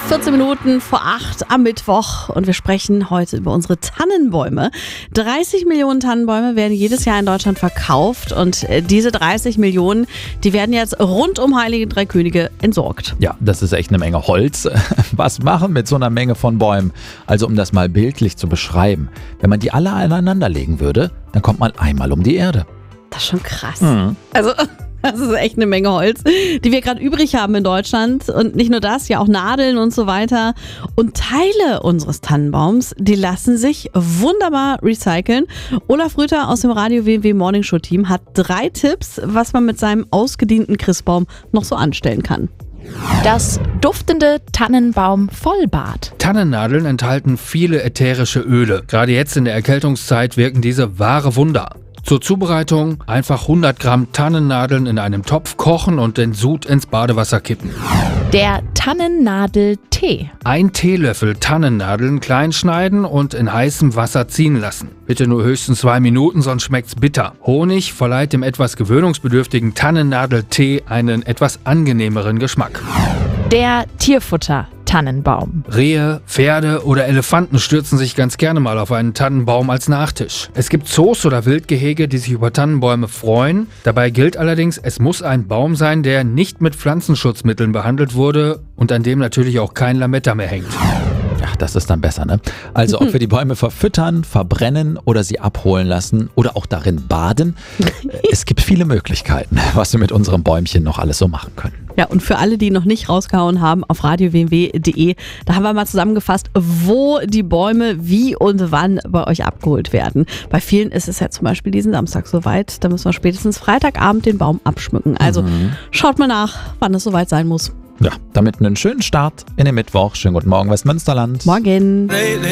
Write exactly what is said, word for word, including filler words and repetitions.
vierzehn Minuten vor acht am Mittwoch und wir sprechen heute über unsere Tannenbäume. dreißig Millionen Tannenbäume werden jedes Jahr in Deutschland verkauft und diese dreißig Millionen, die werden jetzt rund um Heilige Drei Könige entsorgt. Ja, das ist echt eine Menge Holz. Was machen mit so einer Menge von Bäumen? Also um das mal bildlich zu beschreiben, wenn man die alle aneinander legen würde, dann kommt man einmal um die Erde. Das ist schon krass. Mhm. Also das ist echt eine Menge Holz, die wir gerade übrig haben in Deutschland. Und nicht nur das, ja auch Nadeln und so weiter. Und Teile unseres Tannenbaums, die lassen sich wunderbar recyceln. Olaf Rüther aus dem Radio W M W Morning Show Team hat drei Tipps, was man mit seinem ausgedienten Christbaum noch so anstellen kann. Das duftende Tannenbaum-Vollbad. Tannennadeln enthalten viele ätherische Öle. Gerade jetzt in der Erkältungszeit wirken diese wahre Wunder. Zur Zubereitung einfach hundert Gramm Tannennadeln in einem Topf kochen und den Sud ins Badewasser kippen. Der Tannennadel-Tee. Ein Teelöffel Tannennadeln klein schneiden und in heißem Wasser ziehen lassen. Bitte nur höchstens zwei Minuten, sonst schmeckt's bitter. Honig verleiht dem etwas gewöhnungsbedürftigen Tannennadel-Tee einen etwas angenehmeren Geschmack. Der Tierfutter. Tannenbaum. Rehe, Pferde oder Elefanten stürzen sich ganz gerne mal auf einen Tannenbaum als Nachtisch. Es gibt Zoos oder Wildgehege, die sich über Tannenbäume freuen. Dabei gilt allerdings, es muss ein Baum sein, der nicht mit Pflanzenschutzmitteln behandelt wurde und an dem natürlich auch kein Lametta mehr hängt. Ach, das ist dann besser, ne? Also ob wir die Bäume verfüttern, verbrennen oder sie abholen lassen oder auch darin baden. Es gibt viele Möglichkeiten, was wir mit unserem Bäumchen noch alles so machen können. Ja, und für alle, die noch nicht rausgehauen haben, auf radio w m w punkt d e, da haben wir mal zusammengefasst, wo die Bäume wie und wann bei euch abgeholt werden. Bei vielen ist es ja zum Beispiel diesen Samstag soweit, da müssen wir spätestens Freitagabend den Baum abschmücken. Also mhm. schaut mal nach, wann es soweit sein muss. Ja, damit einen schönen Start in den Mittwoch. Schönen guten Morgen, Westmünsterland. Morgen.